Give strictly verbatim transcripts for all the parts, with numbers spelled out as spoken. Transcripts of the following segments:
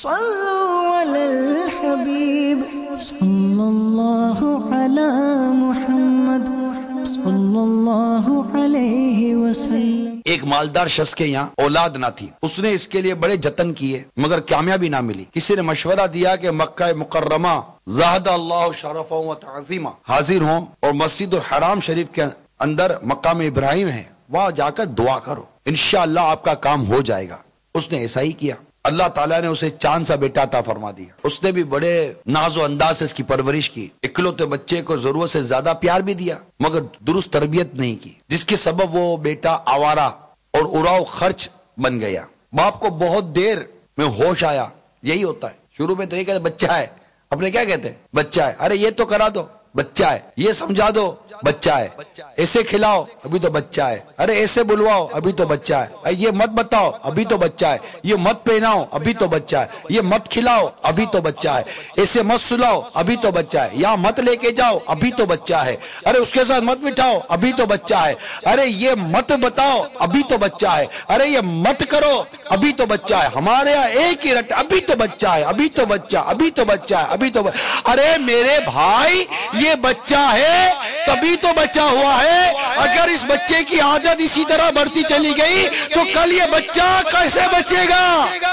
صلوا علی الحبیب صلی اللہ علی محمد صلی اللہ علیہ وسلم۔ ایک مالدار شخص کے یہاں اولاد نہ تھی، اس نے اس کے لیے بڑے جتن کیے مگر کامیابی نہ ملی۔ کسی نے مشورہ دیا کہ مکہ مکرمہ زاہد اللہ شرفہ و تعظیمہ حاضر ہوں اور مسجد الحرام شریف کے اندر مقام ابراہیم ہے، وہاں جا کر دعا کرو، انشاءاللہ آپ کا کام ہو جائے گا۔ اس نے ایسا ہی کیا، اللہ تعالیٰ نے اسے چاند سا بیٹا عطا فرما دیا۔ اس نے بھی بڑے ناز و انداز سے اس کی پرورش کی، اکلوتے بچے کو ضرورت سے زیادہ پیار بھی دیا مگر درست تربیت نہیں کی، جس کے سبب وہ بیٹا آوارہ اور اراؤ خرچ بن گیا۔ باپ کو بہت دیر میں ہوش آیا، یہی ہوتا ہے، شروع میں تو یہ کہتے بچہ ہے، اپنے کیا کہتے ہیں بچہ ہے، ارے یہ تو کرا دو بچہ ہے، یہ سمجھا دو بچہ ہے، ایسے کھلاؤ ابھی تو بچہ ہے، ارے ایسے بلواؤ ابھی تو بچہ ہے، یہ مت بتاؤ ابھی تو بچہ ہے، یہ مت پہناؤ ابھی تو بچہ ہے، یہ مت کھلاؤ ابھی تو بچہ ہے، ایسے مت سلاؤ ابھی تو بچہ ہے، یا مت لے کے جاؤ ابھی تو بچہ ہے، ارے اس کے ساتھ مت بٹھاؤ ابھی تو بچہ ہے، ارے یہ مت بتاؤ ابھی تو بچہ ہے، ارے یہ مت کرو ابھی تو بچہ ہے۔ ہمارے یہاں ایک ہی رٹ، ابھی تو بچہ ہے، ابھی تو بچہ، ابھی تو بچہ ہے، ابھی تو بچہ۔ ارے میرے بھائی یہ بچہ ہے تبھی تو بچہ ہوا ہے، اگر اس بچے کی عادت اسی طرح بڑھتی چلی گئی تو کل یہ بچہ کیسے بچے گا؟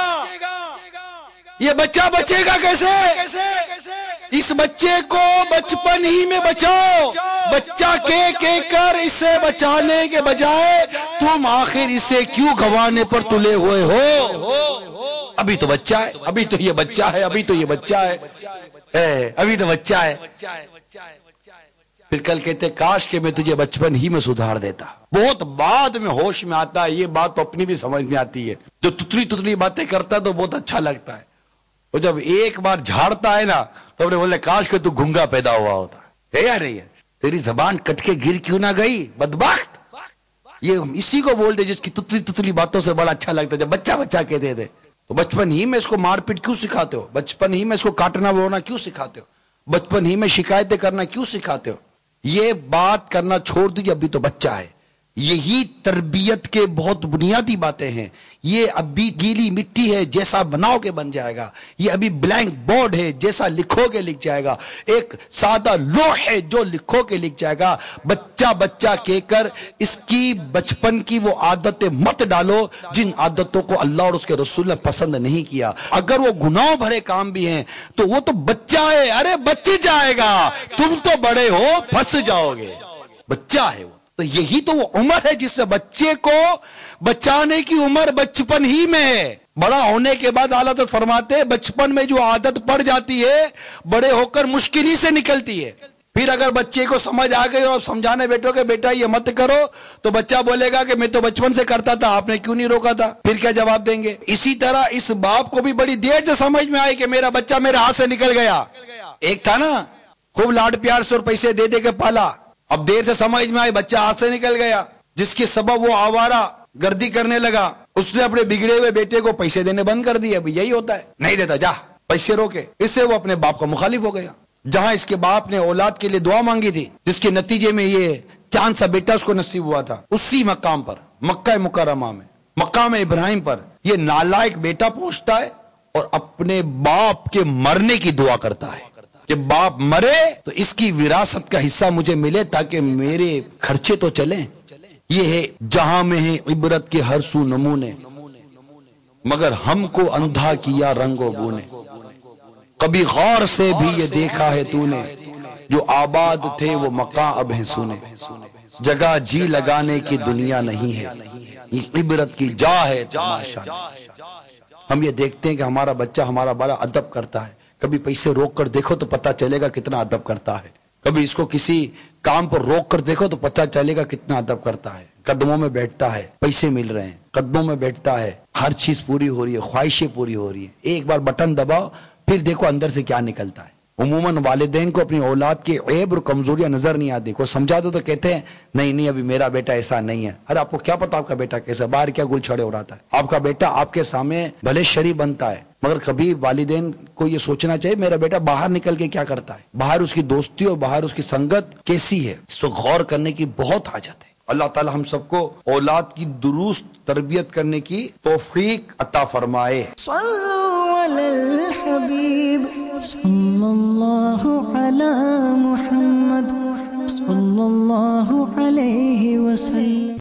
یہ بچہ بچے گا کیسے؟ اس بچے کو بچپن ہی میں بچاؤ، بچہ کے کے کر اسے بچانے کے بجائے تم آخر اسے کیوں گنوانے پر تلے ہوئے ہو؟ ابھی تو بچہ ہے، ابھی تو یہ بچہ ہے، ابھی تو یہ بچہ ہے، ابھی تو بچہ ہے۔ پھر کل کہتے کاش کہ میں تجھے بچپن ہی میں سدھار دیتا۔ بہت بعد میں ہوش میں آتا ہے، یہ بات تو اپنی بھی سمجھ میں آتی ہے، جو تتلی تتلی باتیں کرتا ہے تو بہت اچھا لگتا ہے، وہ جب ایک بار جھاڑتا ہے نا تو اپنے بولے کاش کہ تو گنگا پیدا ہوا ہوتا ہے یا نہیں ہے، تیری زبان کٹ کے گر کیوں نہ گئی بدبخت۔ یہ اسی کو بولتے جس کی تتلی تتلی باتوں سے بڑا اچھا لگتا ہے، جب بچہ بچہ کہتے تھے تو بچپن ہی میں اس کو مار پیٹ کیوں سکھاتے ہو، بچپن ہی میں اس کو کاٹنا ووڑنا کیوں سکھاتے ہو، بچپن ہی میں شکایتیں کرنا کیوں سکھاتے ہو؟ یہ بات کرنا چھوڑ دیجیے، ابھی تو بچہ ہے۔ یہی تربیت کے بہت بنیادی باتیں ہیں۔ یہ ابھی گیلی مٹی ہے، جیسا بناؤ کے بن جائے گا، یہ ابھی بلینک بورڈ ہے، جیسا لکھو گے لکھ جائے گا، ایک سادہ لوح ہے جو لکھو کے لکھ جائے گا۔ بچہ بچہ کہہ کر اس کی بچپن کی وہ عادتیں مت ڈالو جن عادتوں کو اللہ اور اس کے رسول نے پسند نہیں کیا۔ اگر وہ گناہوں بھرے کام بھی ہیں تو وہ تو بچہ ہے، ارے بچ جائے گا، تم تو بڑے ہو پھنس جاؤ گے، بچہ ہے وہ۔ تو یہی تو وہ عمر ہے جس سے بچے کو بچانے کی عمر بچپن ہی میں ہے۔ بڑا ہونے کے بعد اعلیٰ حضرت فرماتے ہیں بچپن میں جو عادت پڑ جاتی ہے بڑے ہو کر مشکل ہی سے نکلتی ہے۔ پھر اگر بچے کو سمجھ آ گئی اور سمجھانے بیٹھو کہ بیٹا یہ مت کرو تو بچہ بولے گا کہ میں تو بچپن سے کرتا تھا، آپ نے کیوں نہیں روکا تھا؟ پھر کیا جواب دیں گے؟ اسی طرح اس باپ کو بھی بڑی دیر سے سمجھ میں آئی کہ میرا بچہ میرے ہاتھ سے نکل گیا۔ ایک تھا نا خوب لاڈ پیار سے اور پیسے دے دے کے پالا، اب دیر سے سمجھ میں آئی بچہ ہاتھ سے نکل گیا، جس کے سبب وہ آوارہ گردی کرنے لگا۔ اس نے اپنے بگڑے ہوئے بیٹے کو پیسے دینے بند کر دیے، ابھی یہی ہوتا ہے، نہیں دیتا جا پیسے روکے، اس سے وہ اپنے باپ کا مخالف ہو گیا۔ جہاں اس کے باپ نے اولاد کے لیے دعا مانگی تھی جس کے نتیجے میں یہ چاند سا بیٹا اس کو نصیب ہوا تھا، اسی مقام پر مکہ مکرمہ میں مقام ابراہیم پر یہ نالائق بیٹا پہنچتا ہے اور اپنے باپ کے مرنے کی دعا کرتا ہے کہ باپ مرے تو اس کی وراثت کا حصہ مجھے ملے تاکہ میرے خرچے تو چلیں۔ یہ ہے جہاں میں ہے عبرت کے ہر سو نمونے، مگر ہم کو اندھا کیا رنگ و بو نے، کبھی غور سے بھی یہ دیکھا ہے تو نے، جو آباد تھے وہ مقام اب ہیں سونے، جگہ جی لگانے کی دنیا نہیں ہے، یہ عبرت کی جا ہے تماشا۔ ہم یہ دیکھتے ہیں کہ ہمارا بچہ ہمارا بڑا ادب کرتا ہے، کبھی پیسے روک کر دیکھو تو پتہ چلے گا کتنا ادب کرتا ہے، کبھی اس کو کسی کام پر روک کر دیکھو تو پتہ چلے گا کتنا ادب کرتا ہے۔ قدموں میں بیٹھتا ہے، پیسے مل رہے ہیں، قدموں میں بیٹھتا ہے، ہر چیز پوری ہو رہی ہے، خواہشیں پوری ہو رہی ہیں، ایک بار بٹن دباؤ پھر دیکھو اندر سے کیا نکلتا ہے۔ عموماً والدین کو اپنی اولاد کی عیب اور کمزوریاں نظر نہیں آتی، کو سمجھا دو تو کہتے ہیں نہیں نہیں ابھی میرا بیٹا ایسا نہیں ہے۔ ارے آپ کو کیا پتا آپ کا بیٹا کیسا، باہر کیا گل چھڑے اڑاتا ہے؟ آپ کا بیٹا آپ کے سامنے بھلے شری بنتا ہے مگر کبھی والدین کو یہ سوچنا چاہیے میرا بیٹا باہر نکل کے کیا کرتا ہے، باہر اس کی دوستی اور باہر اس کی سنگت کیسی ہے، اس کو غور کرنے کی بہت حاجت ہے۔ اللہ تعالی ہم سب کو اولاد کی درست تربیت کرنے کی توفیق عطا فرمائے۔ صلو علی صلی اللہ علی محمد صلی اللہ علیہ وسلم.